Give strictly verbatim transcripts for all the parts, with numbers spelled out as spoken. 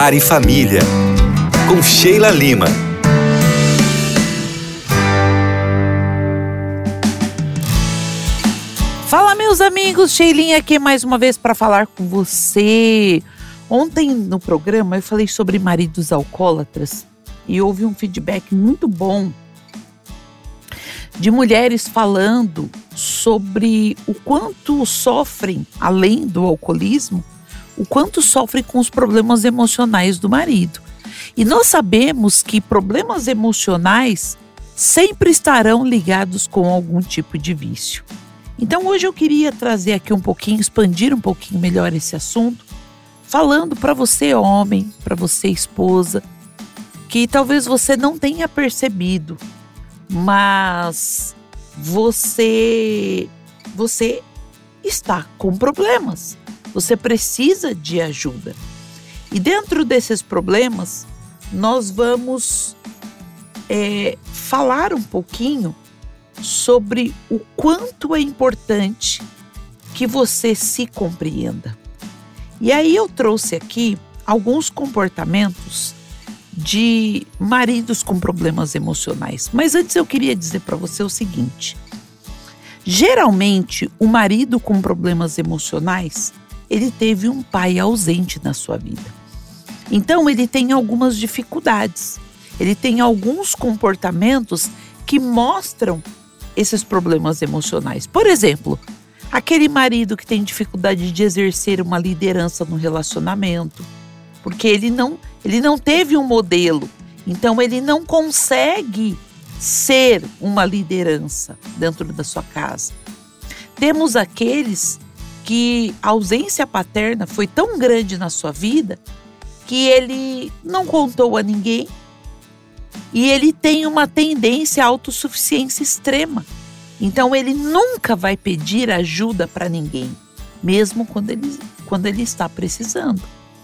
Lar e Família, com Sheila Lima. Fala, meus amigos, Sheilinha aqui mais uma vez para falar com você. Ontem no programa eu falei sobre maridos alcoólatras e houve um feedback muito bom de mulheres falando sobre o quanto sofrem, além do alcoolismo, o quanto sofrem com os problemas emocionais do marido. E nós sabemos que problemas emocionais sempre estarão ligados com algum tipo de vício. Então hoje eu queria trazer aqui um pouquinho, expandir um pouquinho melhor esse assunto, falando para você homem, para você esposa, que talvez você não tenha percebido, mas você, você está com problemas, você precisa de ajuda. E dentro desses problemas, nós vamos é, falar um pouquinho sobre o quanto é importante que você se compreenda. E aí eu trouxe aqui alguns comportamentos de maridos com problemas emocionais. Mas antes eu queria dizer para você o seguinte: geralmente o marido com problemas emocionais, ele teve um pai ausente na sua vida. Então ele tem algumas dificuldades, ele tem alguns comportamentos que mostram esses problemas emocionais. Por exemplo, aquele marido que tem dificuldade de exercer uma liderança no relacionamento, porque ele não, ele não teve um modelo, então ele não consegue ser uma liderança dentro da sua casa. Temos aqueles que a ausência paterna foi tão grande na sua vida que ele não contou a ninguém e ele tem uma tendência à autossuficiência extrema. Então ele nunca vai pedir ajuda para ninguém, mesmo quando ele, quando ele está precisando.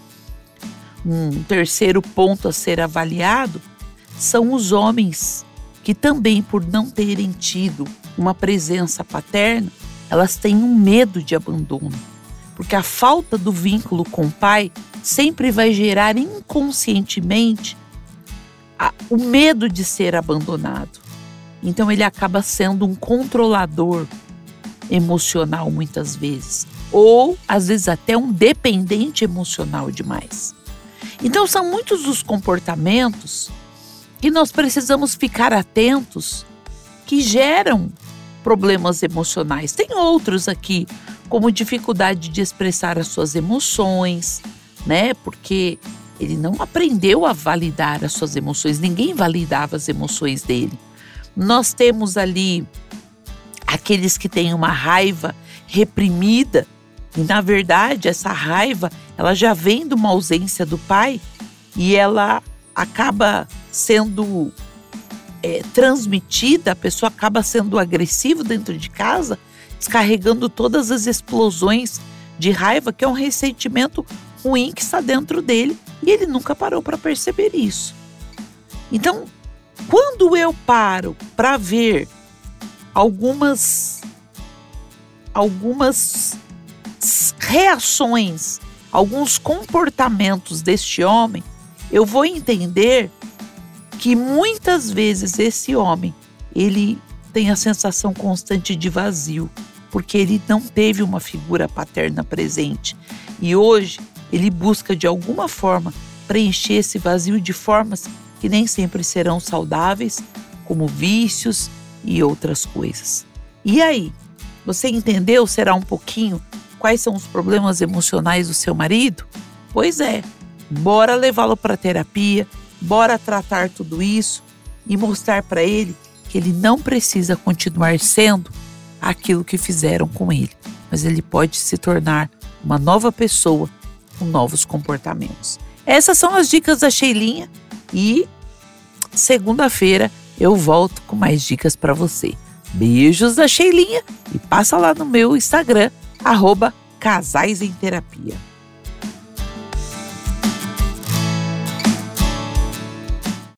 Um terceiro ponto a ser avaliado são os homens que também, por não terem tido uma presença paterna, elas têm um medo de abandono, porque a falta do vínculo com o pai sempre vai gerar inconscientemente a, o medo de ser abandonado. Então ele acaba sendo um controlador emocional muitas vezes, ou às vezes até um dependente emocional demais. Então são muitos os comportamentos que nós precisamos ficar atentos que geram problemas emocionais. Tem outros aqui, como dificuldade de expressar as suas emoções, né? Porque ele não aprendeu a validar as suas emoções, ninguém validava as emoções dele. Nós temos ali aqueles que têm uma raiva reprimida e, na verdade, essa raiva ela já vem de uma ausência do pai e ela acaba sendo é, transmitida, a pessoa acaba sendo agressiva dentro de casa, descarregando todas as explosões de raiva, que é um ressentimento ruim que está dentro dele e ele nunca parou para perceber isso. Então, quando eu paro para ver algumas, algumas reações, alguns comportamentos deste homem, eu vou entender que muitas vezes esse homem, ele tem a sensação constante de vazio, porque ele não teve uma figura paterna presente. E hoje ele busca de alguma forma preencher esse vazio de formas que nem sempre serão saudáveis, como vícios e outras coisas. E aí, você entendeu, será um pouquinho, quais são os problemas emocionais do seu marido? Pois é, bora levá-lo para terapia, bora tratar tudo isso e mostrar para ele que ele não precisa continuar sendo aquilo que fizeram com ele, mas ele pode se tornar uma nova pessoa com novos comportamentos. Essas são as dicas da Sheilinha e segunda-feira eu volto com mais dicas para você. Beijos da Sheilinha e passa lá no meu Instagram, arroba Casais em Terapia.